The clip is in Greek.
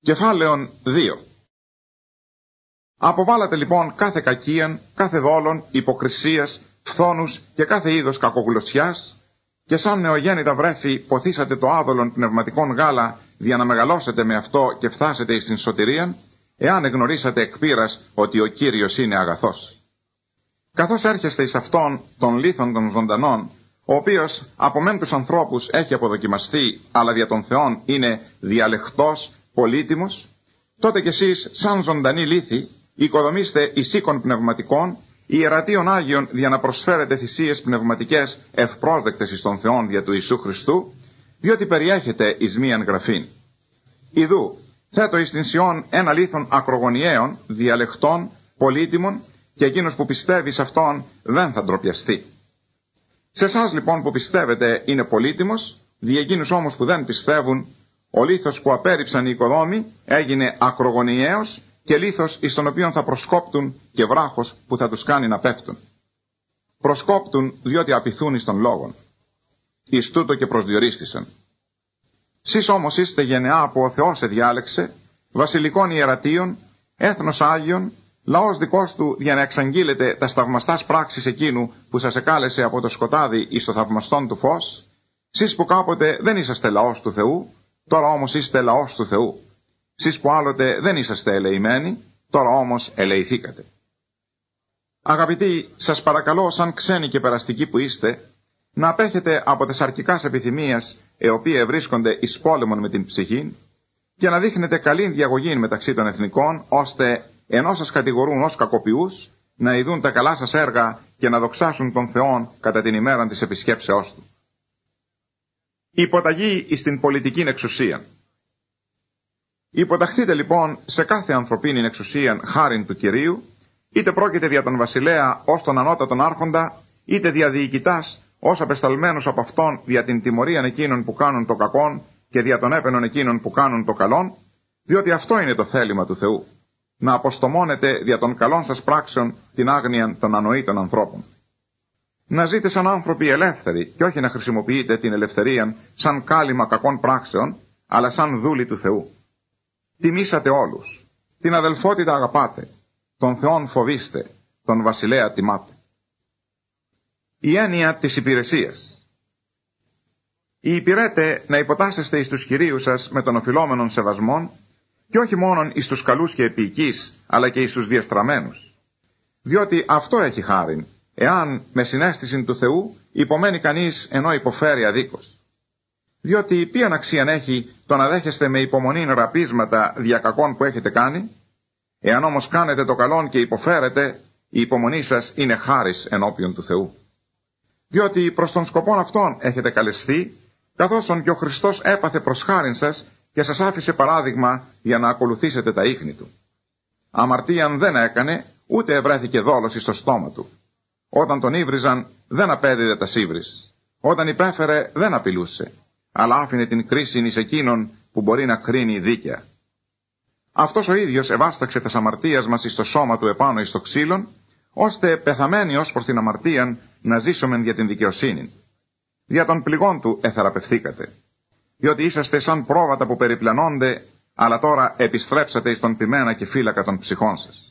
Κεφάλαιον 2. Αποβάλατε λοιπόν κάθε κακίαν, κάθε δόλον, υποκρισίας, φθόνους και κάθε είδος κακογλωσσιάς, και σαν νεογέννητα βρέφη ποθήσατε το άδολον πνευματικών γάλα, για να μεγαλώσετε με αυτό και φτάσετε εις την σωτηρίαν, εάν εγνωρίσατε εκ πείρας ότι ο Κύριος είναι αγαθός. Καθώς έρχεστε εις αυτόν των λίθων των ζωντανών, ο οποίος από μεν τους ανθρώπους έχει αποδοκιμαστεί, αλλά δια των Θεών είναι διαλεκτός, πολύτιμος, τότε κι εσείς σαν ζωντανοί λίθοι οικοδομήστε εις οίκων πνευματικών, ιερατείων Άγιων, για να προσφέρετε θυσίες πνευματικές ευπρόσδεκτες εις τον Θεόν δια του Ιησού Χριστού, διότι περιέχετε εις μίαν γραφήν. Ιδού, θέτω εις την Σιών ένα λίθον ακρογωνιαίων, διαλεκτών, πολύτιμων, και εκείνος που πιστεύει σε αυτόν δεν θα ντροπιαστεί. Σε εσάς λοιπόν που πιστεύετε είναι πολύτιμος, δι' εκείνους όμως που δεν πιστεύουν, ο λίθος που απέρριψαν οι οικοδόμοι έγινε ακρογωνιαίος και λίθος εις τον οποίον θα προσκόπτουν και βράχος που θα τους κάνει να πέφτουν. Προσκόπτουν διότι απειθούν εις των λόγων. Εις τούτο και προσδιορίστησαν. Σεις όμως είστε γενεά που ο Θεός εδιάλεξε, βασιλικών ιερατείων, έθνος Άγιον, λαός δικός του, για να εξαγγείλετε τα σταυμαστάς πράξεις εκείνου που σας εκάλεσε από το σκοτάδι εις το θαυμαστόν του φως. Σεις που κάποτε δεν είσαστε λαός του Θεού, τώρα όμως είστε λαός του Θεού. Σεις που άλλοτε δεν είσαστε ελεημένοι, τώρα όμως ελεηθήκατε. Αγαπητοί, σας παρακαλώ σαν ξένοι και περαστικοί που είστε, να απέχετε από τις αρκικάς επιθυμίας, οι οποίες βρίσκονται εις πόλεμον με την ψυχή, και να δείχνετε καλήν διαγωγή μεταξύ των εθνικών, ώστε ενώ σας κατηγορούν ως κακοποιούς, να ειδούν τα καλά σας έργα και να δοξάσουν τον Θεόν κατά την ημέρα της επισκέψεώς του. Υποταγή εις την πολιτικήν εξουσία. Υποταχθείτε λοιπόν σε κάθε ανθρωπίνην εξουσίαν χάριν του Κυρίου, είτε πρόκειται δια τον βασιλέα ως τον ανώτατον άρχοντα, είτε δια διοικητάς ως απεσταλμένους από αυτόν δια την τιμωρίαν εκείνων που κάνουν το κακόν και δια τον έπαινον εκείνων που κάνουν το καλόν, διότι αυτό είναι το θέλημα του Θεού, να αποστομώνετε δια των καλών σας πράξεων την άγνοια των ανοήτων ανθρώπων. Να ζείτε σαν άνθρωποι ελεύθεροι και όχι να χρησιμοποιείτε την ελευθερία σαν κάλυμα κακών πράξεων, αλλά σαν δούλοι του Θεού. Τιμήσατε όλους, την αδελφότητα αγαπάτε, τον Θεόν φοβήστε, τον βασιλέα τιμάτε. Η έννοια της υπηρεσίας. Οι υπηρέτε να υποτάσσεστε εις τους κυρίους σας με τον οφειλόμενον σεβασμόν, και όχι μόνον εις τους καλούς και επίοικείς, αλλά και εις τους διαστραμμένους. Διότι αυτό έχει χάριν, εάν με συναίσθηση του Θεού υπομένει κανείς ενώ υποφέρει αδίκως. Διότι ποιαν αξίαν έχει το να δέχεστε με υπομονήν ραπίσματα δια κακών που έχετε κάνει, εάν όμως κάνετε το καλόν και υποφέρετε, η υπομονή σας είναι χάρις ενώπιον του Θεού. Διότι προς τον σκοπόν αυτόν έχετε καλεστεί, καθώς και ο Χριστός έπαθε προς χάριν σας και σας άφησε παράδειγμα για να ακολουθήσετε τα ίχνη του. Αμαρτίαν δεν έκανε, ούτε ευρέθηκε δόλος εις το στόμα του. Όταν τον ύβριζαν δεν απέδιδε τα σύβρις. Όταν υπέφερε δεν απειλούσε, αλλά άφηνε την κρίση εις εκείνον που μπορεί να κρίνει δίκαια. Αυτός ο ίδιος ευάσταξε τας αμαρτίας μας εις το σώμα του επάνω εις το ξύλον, ώστε πεθαμένοι ως προς την αμαρτίαν να ζήσομεν για την δικαιοσύνη. Δια των πληγών του εθεραπευθήκατε. Διότι είσαστε σαν πρόβατα που περιπλανώνται, αλλά τώρα επιστρέψατε εις τον ποιμένα και φύλακα των ψυχών σας.